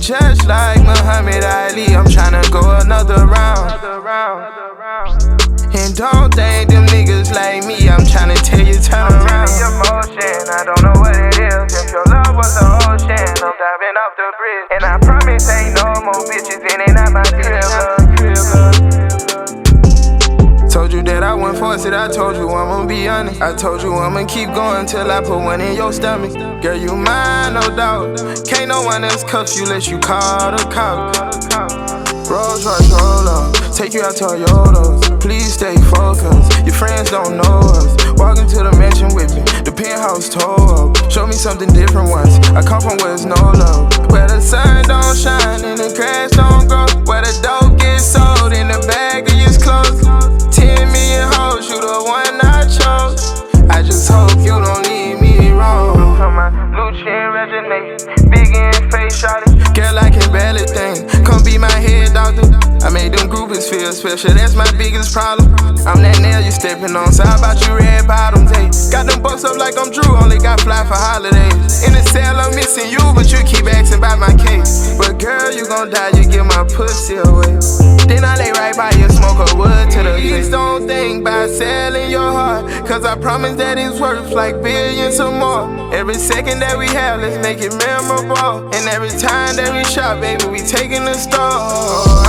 just like Muhammad Ali, I'm tryna go another round. And don't think them niggas like me, I'm tryna tell you turn around. Emotion, I don't know what it is. If your love was the ocean, I'm diving off the bridge. And I promise ain't no more bitches in and out my crib. Told you that I wouldn't force it, I told you I'ma be honest. I told you I'ma keep going till I put one in your stomach. Girl, you mine, no doubt. Can't no one else cuff you unless you call the cops. Rolls Royce, roll up, take you out Toyotas. Please stay focused, your friends don't know us. Walk into the mansion with me, the penthouse tore up. Show me something different once, I come from where there's no love. Where the sun don't shine and the grass don't grow. Where the dope gets sold and the bag is closed. 10 million hoes, you the one I chose. I just hope you don't leave me wrong. Lucci Reginae, big in face shawty. Girl, I can barely think, come be my head doctor. I made them groupies feel special, that's my biggest problem. I'm that nail you stepping on, so how about you red bottoms, hey? Got them bucks up like I'm Drew, only got fly for holidays. In the cell I'm missing you, but you keep asking about my case. But girl, you gon' die, you give my pussy away. Then I lay right by you, smoke a wood to the face. Please don't think about selling your heart, cause I promise that it's worth like billions or more. Every second that we have, let's make it memorable. And every time that we shop, baby, we taking the store.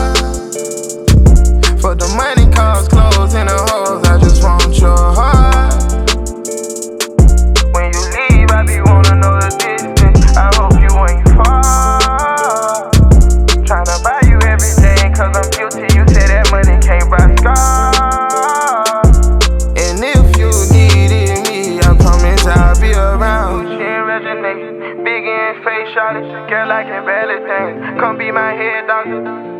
For the money, cars, clothes, and the hoes, I just want your heart. When you leave, I be wanna know the distance. I hope you ain't far. Tryna buy you everything, cause I'm guilty. You said that money can't buy scars. And if you needed me, I promise I'll be around. Lucci Reginae, big in face shawty. Girl, I can barely think. Come be my head doctor.